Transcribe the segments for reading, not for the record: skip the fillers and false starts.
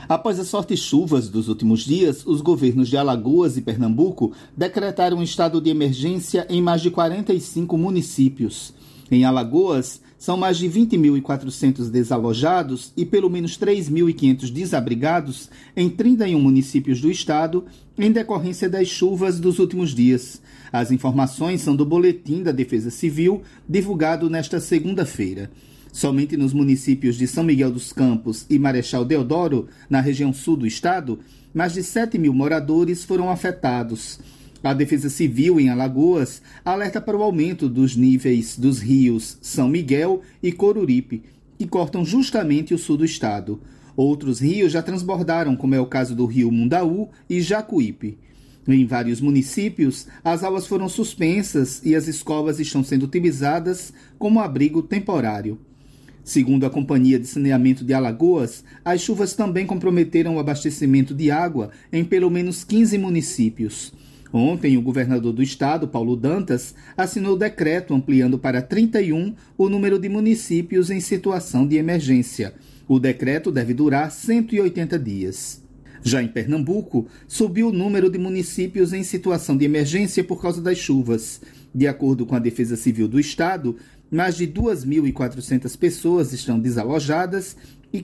Após as fortes chuvas dos últimos dias, os governos de Alagoas e Pernambuco decretaram um estado de emergência em mais de 45 municípios. Em Alagoas, são mais de 20.400 desalojados e pelo menos 3.500 desabrigados em 31 municípios do estado, em decorrência das chuvas dos últimos dias. As informações são do Boletim da Defesa Civil, divulgado nesta segunda-feira. Somente nos municípios de São Miguel dos Campos e Marechal Deodoro, na região sul do estado, mais de 7.000 moradores foram afetados. A Defesa Civil em Alagoas alerta para o aumento dos níveis dos rios São Miguel e Coruripe, que cortam justamente o sul do estado. Outros rios já transbordaram, como é o caso do rio Mundaú e Jacuípe. Em vários municípios, as aulas foram suspensas e as escolas estão sendo utilizadas como abrigo temporário. Segundo a Companhia de Saneamento de Alagoas, as chuvas também comprometeram o abastecimento de água em pelo menos 15 municípios. Ontem, o governador do estado, Paulo Dantas, assinou o decreto ampliando para 31 o número de municípios em situação de emergência. O decreto deve durar 180 dias. Já em Pernambuco, subiu o número de municípios em situação de emergência por causa das chuvas. De acordo com a Defesa Civil do estado, mais de 2.400 pessoas estão desalojadas e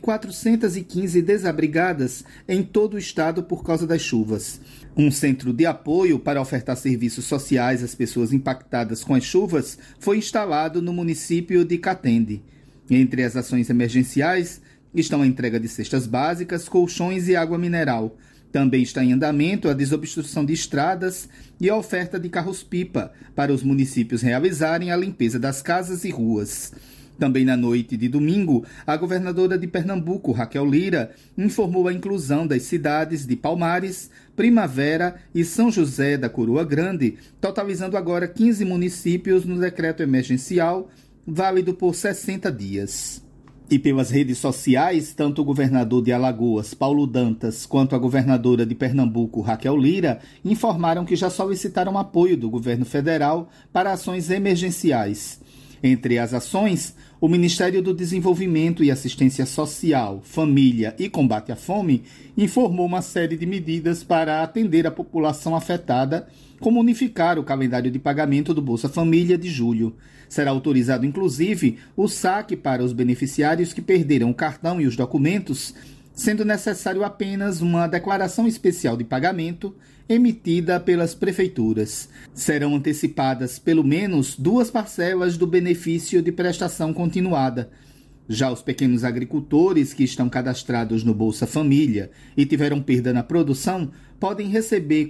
415 desabrigadas em todo o estado por causa das chuvas. Um centro de apoio para ofertar serviços sociais às pessoas impactadas com as chuvas foi instalado no município de Catende. Entre as ações emergenciais estão a entrega de cestas básicas, colchões e água mineral. Também está em andamento a desobstrução de estradas e a oferta de carros-pipa para os municípios realizarem a limpeza das casas e ruas. Também na noite de domingo, a governadora de Pernambuco, Raquel Lira, informou a inclusão das cidades de Palmares, Primavera e São José da Coroa Grande, totalizando agora 15 municípios no decreto emergencial, válido por 60 dias. E pelas redes sociais, tanto o governador de Alagoas, Paulo Dantas, quanto a governadora de Pernambuco, Raquel Lira, informaram que já solicitaram apoio do governo federal para ações emergenciais. Entre as ações, o Ministério do Desenvolvimento e Assistência Social, Família e Combate à Fome informou uma série de medidas para atender a população afetada, como unificar o calendário de pagamento do Bolsa Família de julho. Será autorizado, inclusive, o saque para os beneficiários que perderam o cartão e os documentos, sendo necessário apenas uma declaração especial de pagamento emitida pelas prefeituras. Serão antecipadas pelo menos 2 parcelas do benefício de prestação continuada. Já os pequenos agricultores que estão cadastrados no Bolsa Família e tiveram perda na produção podem receber R$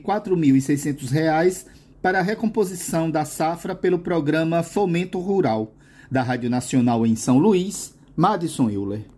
4.600 para a recomposição da safra pelo programa Fomento Rural. Da Rádio Nacional em São Luís, Madison Euler.